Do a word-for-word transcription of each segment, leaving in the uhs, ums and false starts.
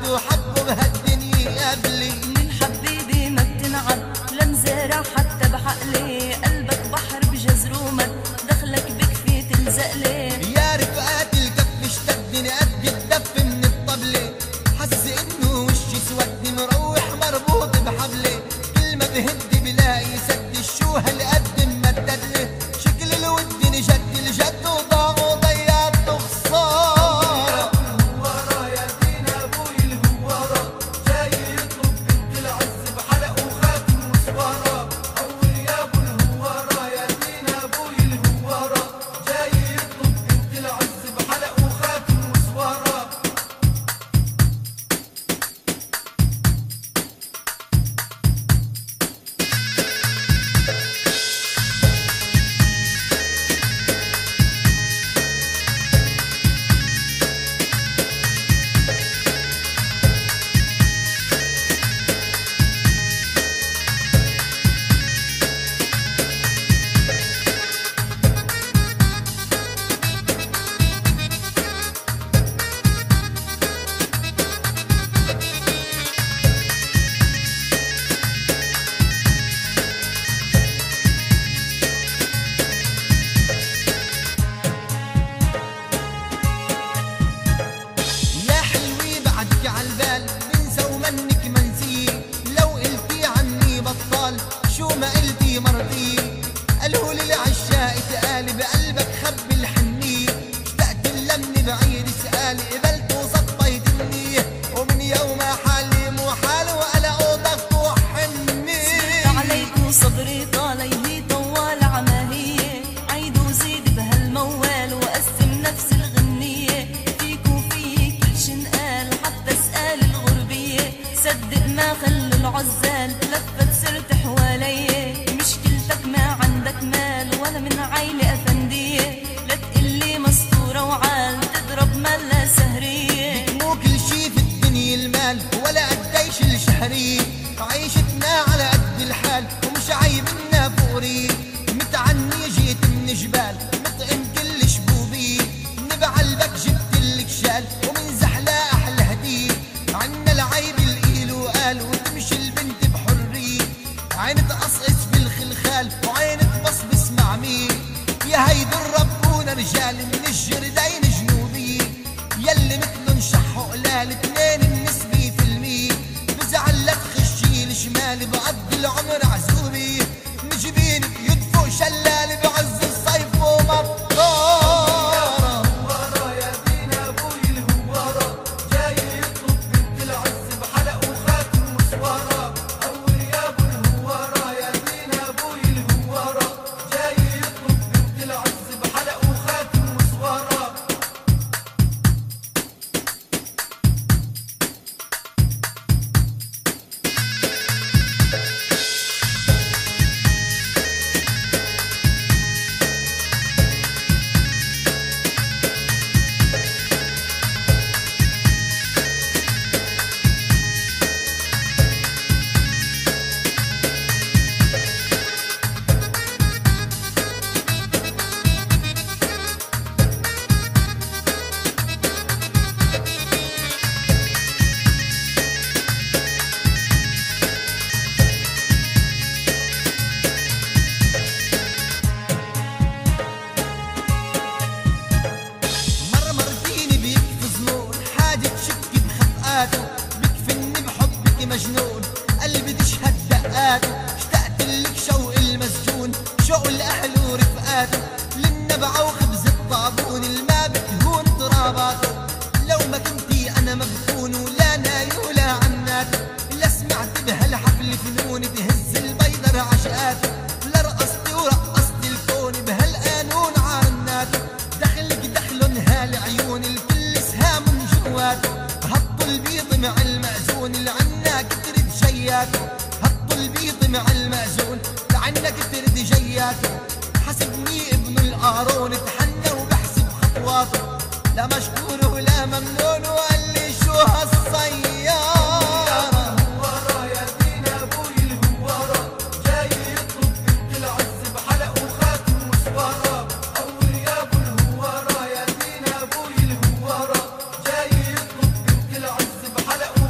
عبد وحبه بهالدنيا قبلي. من حبيبي ما بتنعب لا مزارع حتى بعقلي، قلبك بحر بجزرومك دخلك بكفي تلزقلي. يا رفقات الكف اشتدني قد الدف من الطبلة، حس انه وشي سودني مروح مربوط بحبلي. كل ما بهد بلاقي سد الشو هالقد ممددلي. شكل الود نجد الجد وضاع وضيعت خسارة. الهوارة يا دين ابوي الهوارة، جاي يطلب بنت العز بحلق وخاتم وسوارة. اول يا ابو الهوارة يا دين ابوي الهوارة، جاي يطلب بنت العز بحلق وخاتم وسوارة. يا حلوي بعدك عالبال بنسى ومنك منسية. لو قلتي عني بطال شو ما قلتي مرضي. قالوا للعشاق تقالي بقلبك خبي الحنية. اشتقت لمني بعيد سؤالي قبلت وسطيت النية. ومن يوم حالي مو حال وقلق وضغط وحنية. عليك وصبري طاليه طوال عماهية، عيد وزيد بهالموال وقسم نفس الغنية. فيك وفيك كل شنقال حتى اسأل الغربية. صدق ما خلوا العزال لفت صرت حوالي. مشكلتك ما عندك مال ولا من عيلة أفندية. لا تقلي مسطورة وعال تضرب ملا سهرية. مو كل شي في الدنيا المال ولا قديش الشهرية. عيشتنا على قد الحال ومش عايبنا فوري. متعني جيت من جبال مطعم كل شبوبي. نبعلبك جبتلك شال ومن زحلة أحلى هدية. عنا العيب القيل وقال وتمشي البنت بحرية. عين تقصقص في الخلخال وعين تبصبص مع مين. يا هيدي ربونا رجال من الجردين جنوبي. يلي مثلن شح وقلال اتنين النسبة في المية. بزعل لا تخشي الشمال بقضي العمر عزوبي. نجبين بيوت فوق شلال بعز الصيف ومطارة. الهوارة يا دين ابوي الهوارة، جاي يطلب بنت العز بحلق وخاتم وسوارة. اول يا ابو الهوارة يا دين ابوي الهوارة، جاي يطلب بنت العز بحلق وخاتم وسوارة. مرمر فيني بيكفي ظنون حاجة تشكي بخفقاته. بكفني بحبك مجنون قلبي تشهد دقاته. اشتقت لك شوق المسجون شوق الأهل ورفقاته. للنبع وخبز الطابون الما بتهون تراباته. لو ما كنتي أنا مبكون ولا ناي ولا عناته. لا سمعت بهالحفل فنون بهز البيضر عشقاته. لا رقصتي ورقصتي الكون بهالقانون عرناته. دخلك دخلن هالعيون الكل سهام جواته. هطوا البيض مع المأذون اللي عنا كترد جياته. هطوا البيض مع المأذون اللي عنا كترد جياته. حسبني ابن القارون اتحنى وبحسب خطواته. لا مشكور ولا ممنون وقال لي شو هالسيارة. الهوارة يا دين ابوي الهوارة، جاي يطلب بنت العز بحلق وخاتم وسوارة. اول يا ابو الهوارة يا دين ابوي الهوارة، جاي يطلب بنت العز بحلق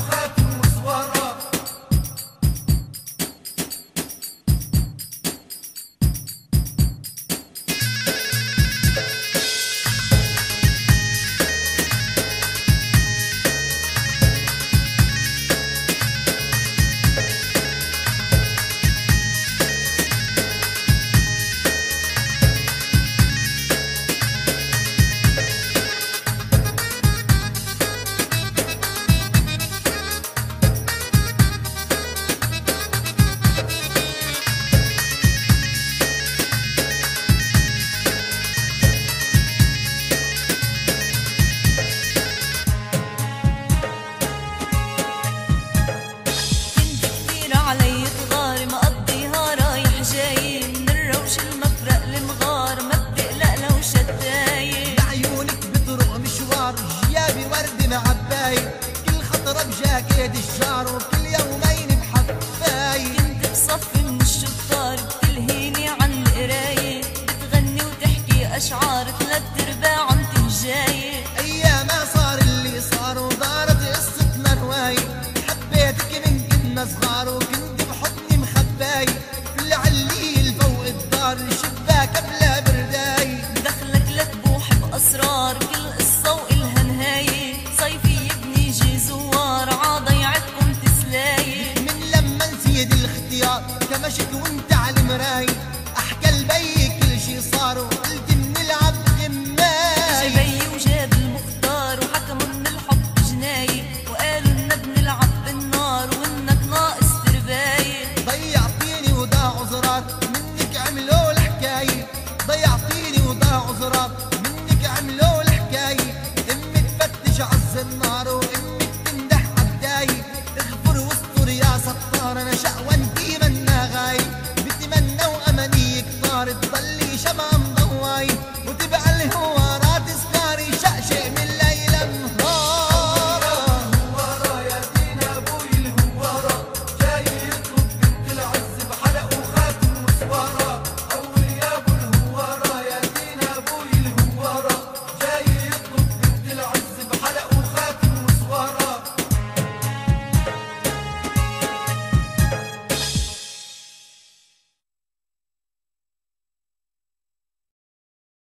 شباك ايد الجار وكل يومين بحباي. كنت بصفي من الشطار بتلهيني عن القراية، بتغني وتحكي أشعار ثلاث أرباع عم تهجاية. ايام ما صار اللي صار ودارت قصتنا رواية، حبيتك من كنا صغار وكنت بحضني مخباي، في العليل فوق الدار الشباك بلا برداي. دخلك لتبوح بأسرار كل قصة وإلها نهاية، صيفي يبني جي زوار عضيعتكم تسلاية. من لما نسيت الاختيار كمشت وانت على المراي، احكى لبي كل شي صار وقلت بنلعب غماي. جبي وجاب المختار وحكموا من الحب جناية، وقالوا إننا بنلعب بالنار وإنك ناقص ترباية. ضيعتيني وضاع عذرات منك عملوا الحكاية، ضيعتيني وضاع عذرات منك عملوا الحكاية. امي تفتش عالزنار وامي